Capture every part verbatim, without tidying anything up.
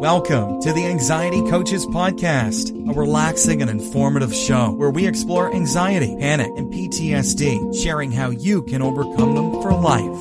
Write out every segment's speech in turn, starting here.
Welcome to the Anxiety Coaches Podcast, a relaxing and informative show where we explore anxiety, panic, and P T S D, sharing how you can overcome them for life.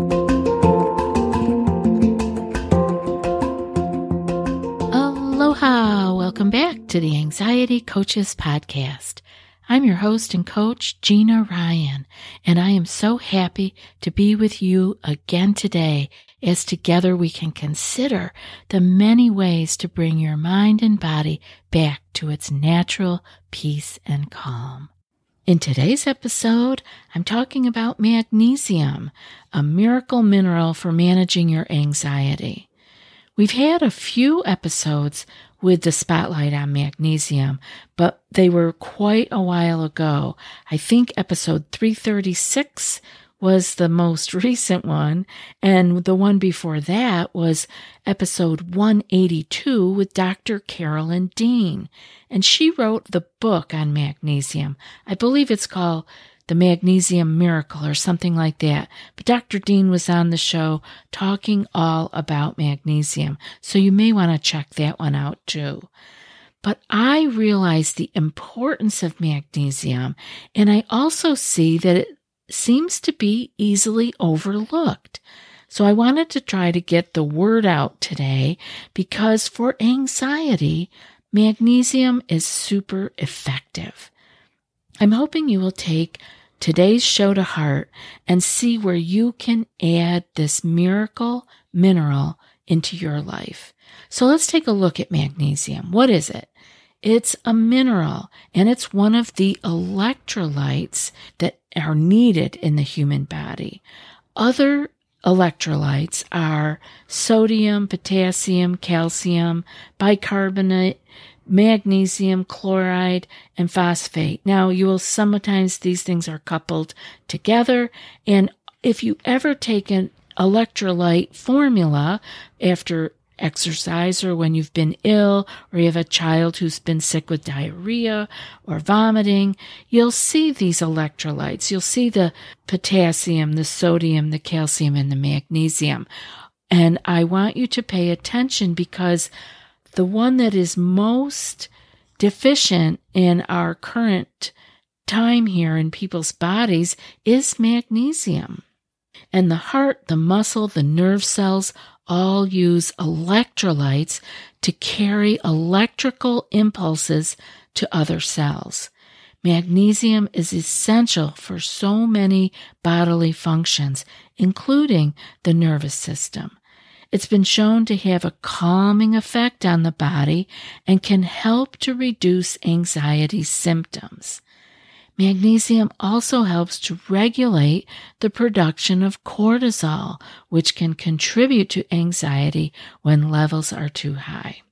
Aloha! Welcome back to the Anxiety Coaches Podcast. I'm your host and coach, Gina Ryan, and I am so happy to be with you again today as together we can consider the many ways to bring your mind and body back to its natural peace and calm. In today's episode, I'm talking about magnesium, a miracle mineral for managing your anxiety. We've had a few episodes with the spotlight on magnesium, but they were quite a while ago. I think episode three thirty-six was the most recent one, and the one before that was episode one eighty-two with Doctor Carolyn Dean, and she wrote the book on magnesium. I believe it's called The Magnesium Miracle or something like that. But Doctor Dean was on the show talking all about magnesium, so you may want to check that one out too. But I realize the importance of magnesium, and I also see that it seems to be easily overlooked. So I wanted to try to get the word out today because for anxiety, magnesium is super effective. I'm hoping you will take today's show to heart and see where you can add this miracle mineral into your life. So let's take a look at magnesium. What is it? It's a mineral, and it's one of the electrolytes that are needed in the human body. Other electrolytes are sodium, potassium, calcium, bicarbonate, magnesium, chloride, and phosphate. Now, you will sometimes these things are coupled together, and if you ever take an electrolyte formula after exercise or when you've been ill or you have a child who's been sick with diarrhea or vomiting, you'll see these electrolytes. You'll see the potassium, the sodium, the calcium, and the magnesium. And I want you to pay attention because the one that is most deficient in our current time here in people's bodies is magnesium. And the heart, the muscle, the nerve cells all use electrolytes to carry electrical impulses to other cells. Magnesium is essential for so many bodily functions, including the nervous system. It's been shown to have a calming effect on the body and can help to reduce anxiety symptoms. Magnesium also helps to regulate the production of cortisol, which can contribute to anxiety when levels are too high.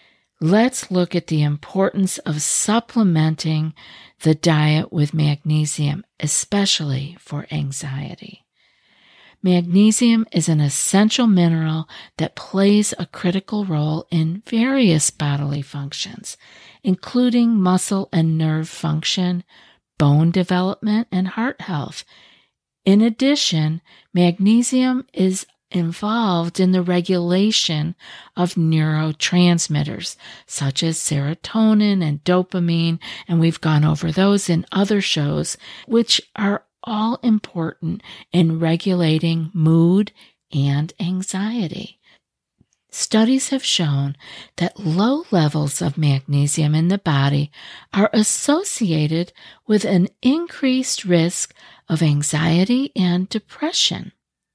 Let's look at the importance of supplementing the diet with magnesium, especially for anxiety. Magnesium is an essential mineral that plays a critical role in various bodily functions, including muscle and nerve function, bone development, and heart health. In addition, magnesium is involved in the regulation of neurotransmitters such as serotonin and dopamine, and we've gone over those in other shows, which are all important in regulating mood and anxiety. Studies have shown that low levels of magnesium in the body are associated with an increased risk of anxiety and depression.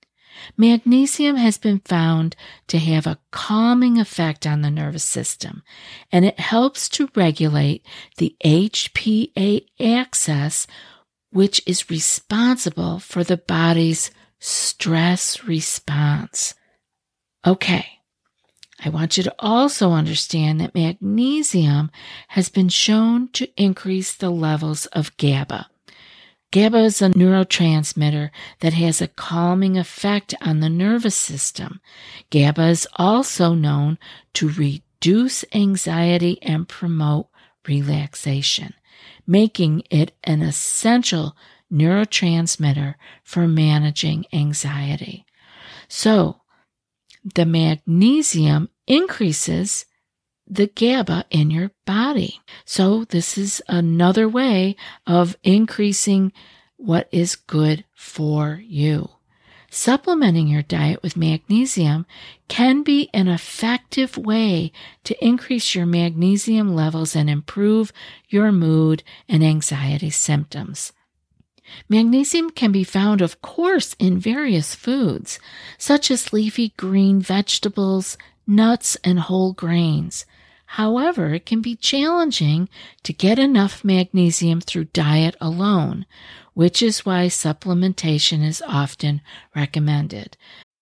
Magnesium has been found to have a calming effect on the nervous system, and it helps to regulate the H P A axis, which is responsible for the body's stress response. Okay. I want you to also understand that magnesium has been shown to increase the levels of GABA. GABA is a neurotransmitter that has a calming effect on the nervous system. GABA is also known to reduce anxiety and promote relaxation, making it an essential neurotransmitter for managing anxiety. So, the magnesium increases the GABA in your body. So this is another way of increasing what is good for you. Supplementing your diet with magnesium can be an effective way to increase your magnesium levels and improve your mood and anxiety symptoms. Magnesium can be found, of course, in various foods, such as leafy green vegetables, nuts, and whole grains. However, it can be challenging to get enough magnesium through diet alone, which is why supplementation is often recommended.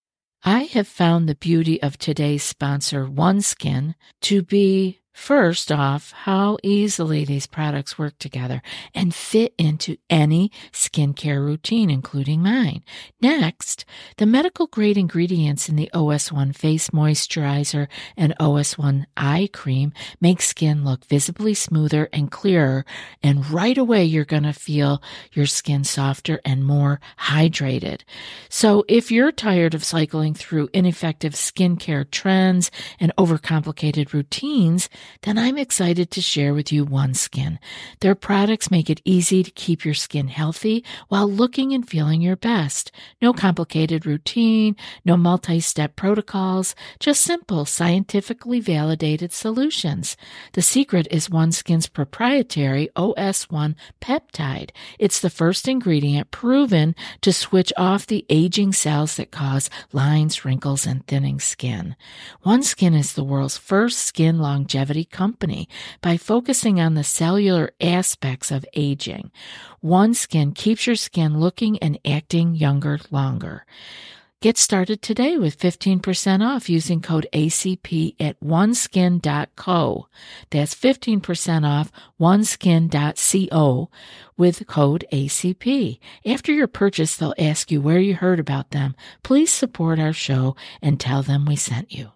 I have found the beauty of today's sponsor, OneSkin, to be, first off, how easily these products work together and fit into any skincare routine, including mine. Next, the medical-grade ingredients in the O S one Face Moisturizer and O S one Eye Cream make skin look visibly smoother and clearer, and right away you're going to feel your skin softer and more hydrated. So if you're tired of cycling through ineffective skincare trends and overcomplicated routines, then I'm excited to share with you OneSkin. Their products make it easy to keep your skin healthy while looking and feeling your best. No complicated routine, no multi-step protocols, just simple, scientifically validated solutions. The secret is OneSkin's proprietary O S one peptide. It's the first ingredient proven to switch off the aging cells that cause lines, wrinkles, and thinning skin. OneSkin is the world's first skin longevity company by focusing on the cellular aspects of aging. OneSkin keeps your skin looking and acting younger longer. Get started today with fifteen percent off using code A C P at oneskin dot co. That's fifteen percent off oneskin dot co with code A C P. After your purchase, they'll ask you where you heard about them. Please support our show and tell them we sent you.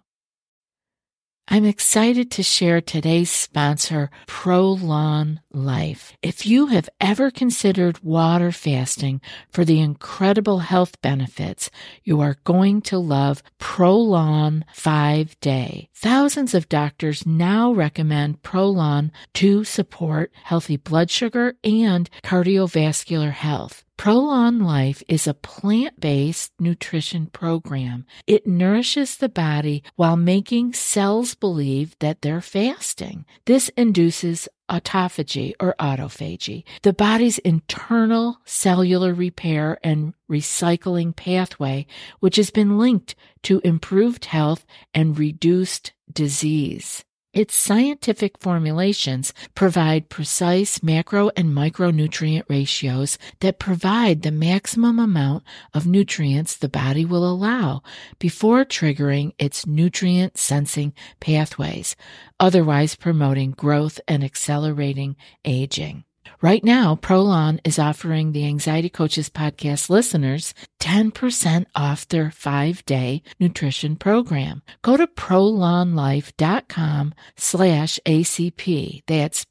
I'm excited to share today's sponsor, Prolon Life. If you have ever considered water fasting for the incredible health benefits, you are going to love Prolon five day. Thousands of doctors now recommend Prolon to support healthy blood sugar and cardiovascular health. Prolon Life is a plant-based nutrition program. It nourishes the body while making cells believe that they're fasting. This induces autophagy or autophagy, the body's internal cellular repair and recycling pathway, which has been linked to improved health and reduced disease. Its scientific formulations provide precise macro and micronutrient ratios that provide the maximum amount of nutrients the body will allow before triggering its nutrient sensing pathways, otherwise promoting growth and accelerating aging. Right now, Prolon is offering the Anxiety Coaches podcast listeners ten percent off their five-day nutrition program. Go to prolonlife.com slash ACP. That's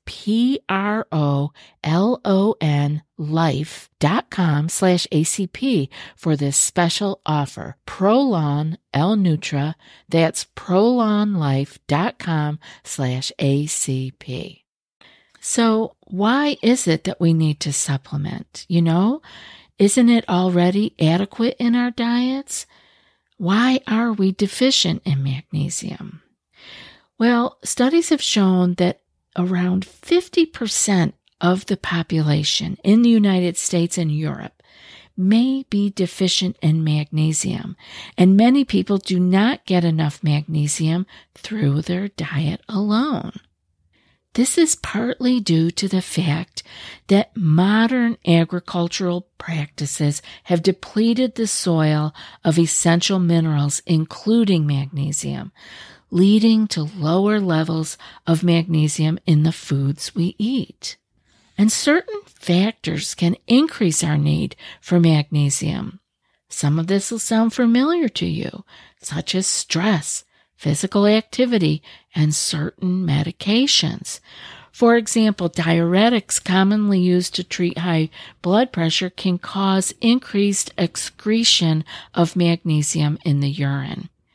P-R-O-L-O-N life.com slash ACP for this special offer. Prolon L-Nutra. That's prolonlife.com slash ACP. So why is it that we need to supplement? You know, isn't it already adequate in our diets? Why are we deficient in magnesium? Well, studies have shown that around fifty percent of the population in the United States and Europe may be deficient in magnesium, and many people do not get enough magnesium through their diet alone. This is partly due to the fact that modern agricultural practices have depleted the soil of essential minerals, including magnesium, leading to lower levels of magnesium in the foods we eat. And certain factors can increase our need for magnesium. Some of this will sound familiar to you, such as stress, physical activity, and certain medications. For example, diuretics commonly used to treat high blood pressure can cause increased excretion of magnesium in the urine.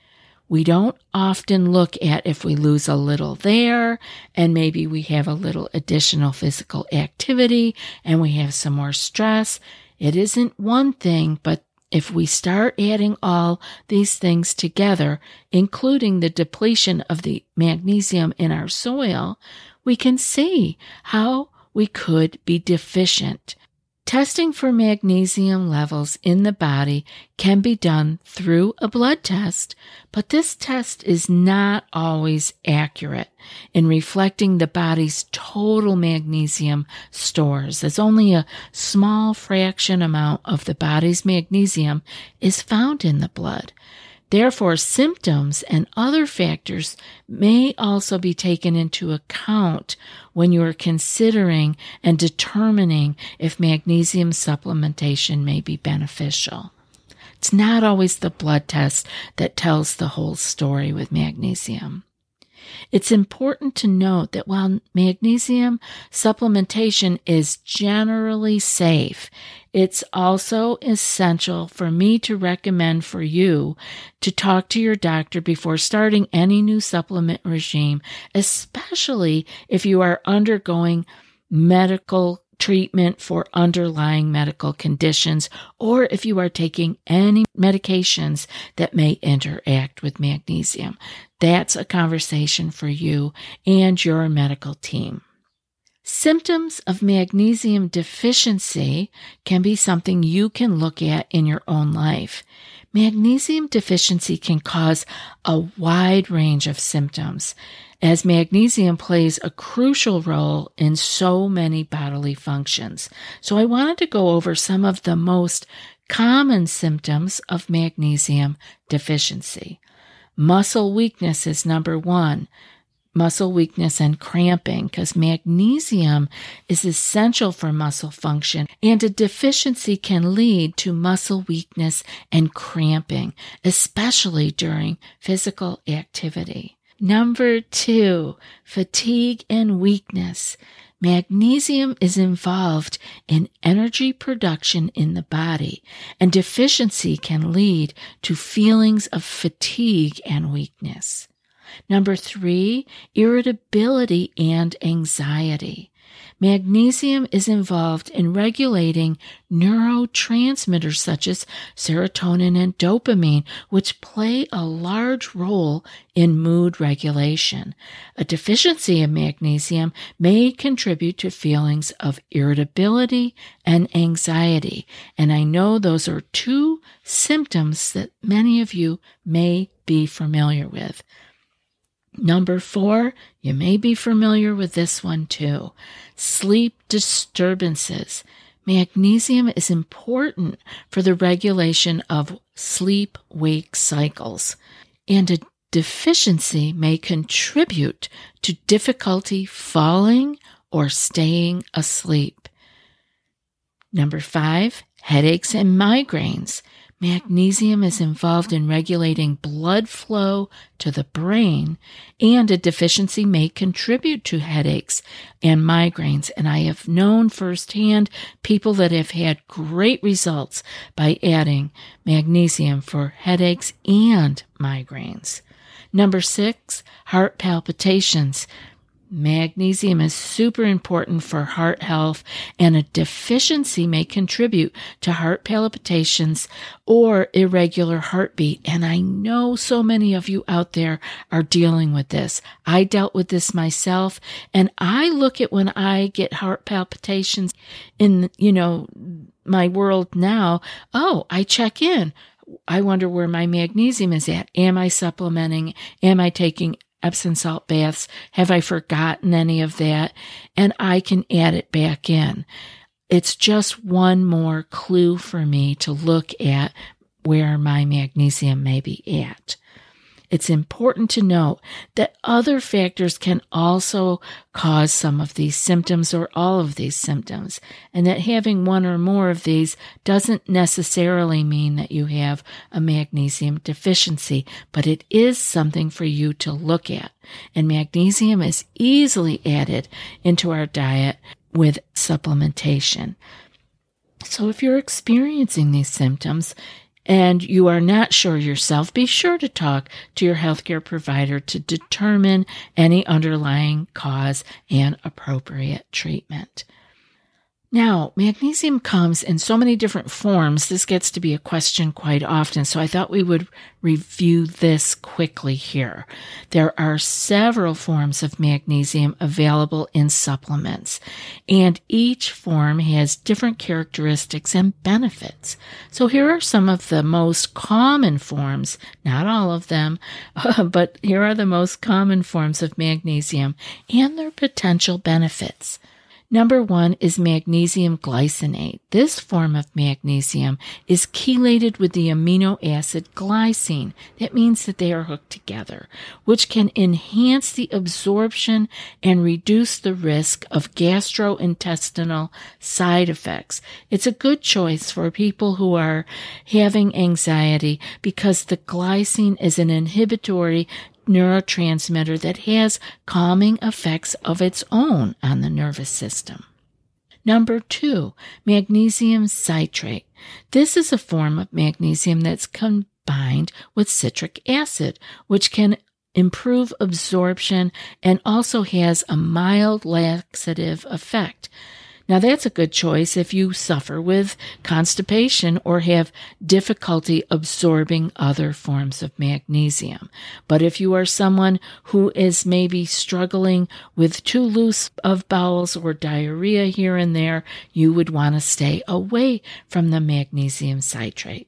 We don't often look at if we lose a little there and maybe we have a little additional physical activity and we have some more stress. It isn't one thing, but if we start adding all these things together, including the depletion of the magnesium in our soil, we can see how we could be deficient. Testing for magnesium levels in the body can be done through a blood test, but this test is not always accurate in reflecting the body's total magnesium stores, as only a small fraction amount of the body's magnesium is found in the blood. Therefore, symptoms and other factors may also be taken into account when you are considering and determining if magnesium supplementation may be beneficial. It's not always the blood test that tells the whole story with magnesium. It's important to note that while magnesium supplementation is generally safe, it's also essential for me to recommend for you to talk to your doctor before starting any new supplement regime, especially if you are undergoing medical treatment for underlying medical conditions, or if you are taking any medications that may interact with magnesium. That's a conversation for you and your medical team. Symptoms of magnesium deficiency can be something you can look at in your own life. Magnesium deficiency can cause a wide range of symptoms, as magnesium plays a crucial role in so many bodily functions. So I wanted to go over some of the most common symptoms of magnesium deficiency. Muscle weakness is number one. Muscle weakness and cramping, because magnesium is essential for muscle function, and a deficiency can lead to muscle weakness and cramping, especially during physical activity. Number two, fatigue and weakness. Magnesium is involved in energy production in the body, and deficiency can lead to feelings of fatigue and weakness. Number three, irritability and anxiety. Magnesium is involved in regulating neurotransmitters such as serotonin and dopamine, which play a large role in mood regulation. A deficiency of magnesium may contribute to feelings of irritability and anxiety, and I know those are two symptoms that many of you may be familiar with. Number four, you may be familiar with this one too. Sleep disturbances. Magnesium is important for the regulation of sleep-wake cycles, and a deficiency may contribute to difficulty falling or staying asleep. Number five, headaches and migraines. Magnesium is involved in regulating blood flow to the brain, and a deficiency may contribute to headaches and migraines. And I have known firsthand people that have had great results by adding magnesium for headaches and migraines. Number six, heart palpitations. Magnesium is super important for heart health, and a deficiency may contribute to heart palpitations or irregular heartbeat. And I know so many of you out there are dealing with this. I dealt with this myself, and I look at when I get heart palpitations in, you know, my world now. Oh, I check in. I wonder where my magnesium is at. Am I supplementing? Am I taking Epsom salt baths? Have I forgotten any of that? And I can add it back in. It's just one more clue for me to look at where my magnesium may be at. It's important to note that other factors can also cause some of these symptoms or all of these symptoms, and that having one or more of these doesn't necessarily mean that you have a magnesium deficiency, but it is something for you to look at. And magnesium is easily added into our diet with supplementation. So if you're experiencing these symptoms, and you are not sure yourself, be sure to talk to your healthcare provider to determine any underlying cause and appropriate treatment. Now, magnesium comes in so many different forms. This gets to be a question quite often, so I thought we would review this quickly here. There are several forms of magnesium available in supplements, and each form has different characteristics and benefits. So here are some of the most common forms, not all of them, but here are the most common forms of magnesium and their potential benefits. Number one is magnesium glycinate. This form of magnesium is chelated with the amino acid glycine. That means that they are hooked together, which can enhance the absorption and reduce the risk of gastrointestinal side effects. It's a good choice for people who are having anxiety because the glycine is an inhibitory neurotransmitter that has calming effects of its own on the nervous system. Number two, magnesium citrate. This is a form of magnesium that's combined with citric acid, which can improve absorption and also has a mild laxative effect. Now, that's a good choice if you suffer with constipation or have difficulty absorbing other forms of magnesium. But if you are someone who is maybe struggling with too loose of bowels or diarrhea here and there, you would want to stay away from the magnesium citrate.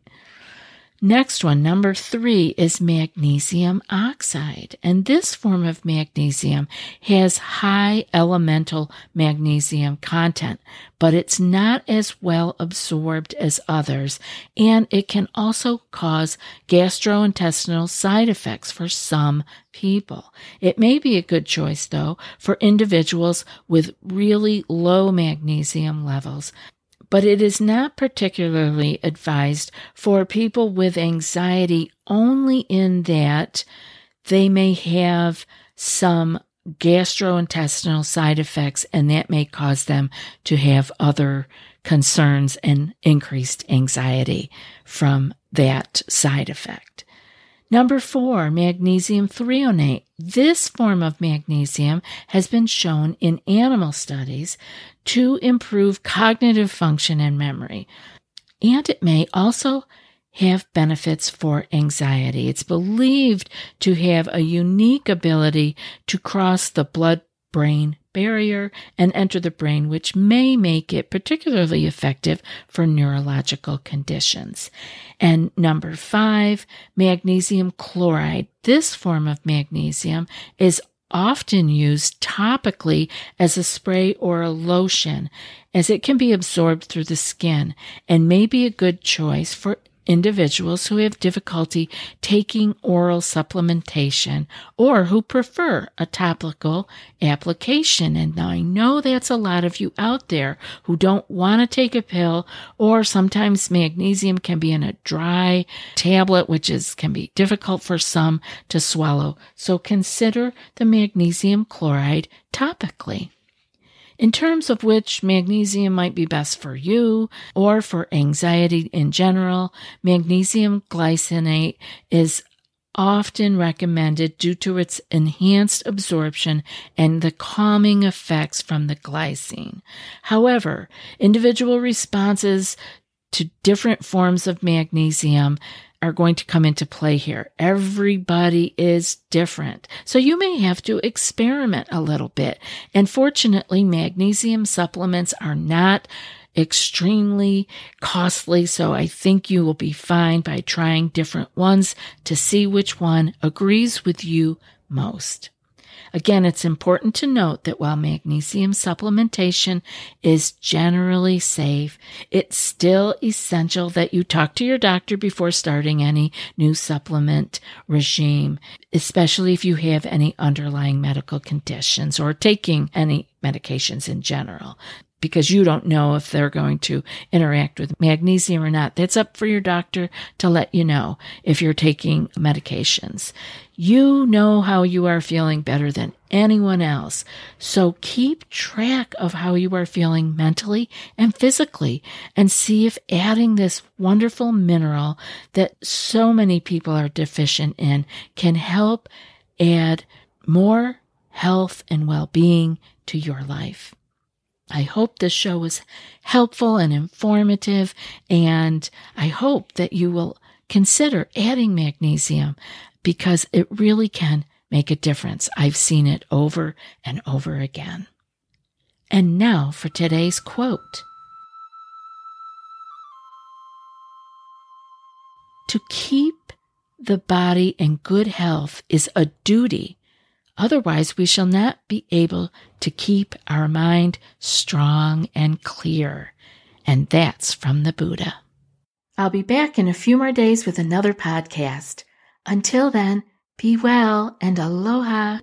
Next one, number three, is magnesium oxide. And this form of magnesium has high elemental magnesium content, but it's not as well absorbed as others, and it can also cause gastrointestinal side effects for some people. It may be a good choice, though, for individuals with really low magnesium levels, but it is not particularly advised for people with anxiety only in that they may have some gastrointestinal side effects, and that may cause them to have other concerns and increased anxiety from that side effect. Number four, magnesium threonate. This form of magnesium has been shown in animal studies to improve cognitive function and memory, and it may also have benefits for anxiety. It's believed to have a unique ability to cross the blood-brain barrier and enter the brain, which may make it particularly effective for neurological conditions. And number five, magnesium chloride. This form of magnesium is often used topically as a spray or a lotion, as it can be absorbed through the skin and may be a good choice for individuals who have difficulty taking oral supplementation or who prefer a topical application. And now I know that's a lot of you out there who don't want to take a pill, or sometimes magnesium can be in a dry tablet, which is can be difficult for some to swallow. So consider the magnesium chloride topically. In terms of which magnesium might be best for you or for anxiety in general, magnesium glycinate is often recommended due to its enhanced absorption and the calming effects from the glycine. However, individual responses to different forms of magnesium are going to come into play here. Everybody is different. So you may have to experiment a little bit. And fortunately, magnesium supplements are not extremely costly, so I think you will be fine by trying different ones to see which one agrees with you most. Again, it's important to note that while magnesium supplementation is generally safe, it's still essential that you talk to your doctor before starting any new supplement regime, especially if you have any underlying medical conditions or taking any medications in general, because you don't know if they're going to interact with magnesium or not. That's up for your doctor to let you know if you're taking medications. You know how you are feeling better than anyone else. So keep track of how you are feeling mentally and physically and see if adding this wonderful mineral that so many people are deficient in can help add more health and well-being to your life. I hope this show was helpful and informative, and I hope that you will consider adding magnesium because it really can make a difference. I've seen it over and over again. And now for today's quote. To keep the body in good health is a duty. Otherwise, we shall not be able to keep our mind strong and clear. And that's from the Buddha. I'll be back in a few more days with another podcast. Until then, be well and aloha.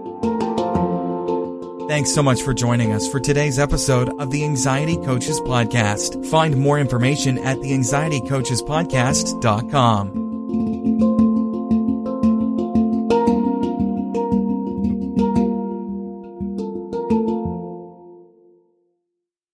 Thanks so much for joining us for today's episode of the Anxiety Coaches Podcast. Find more information at the anxiety coaches podcast dot com.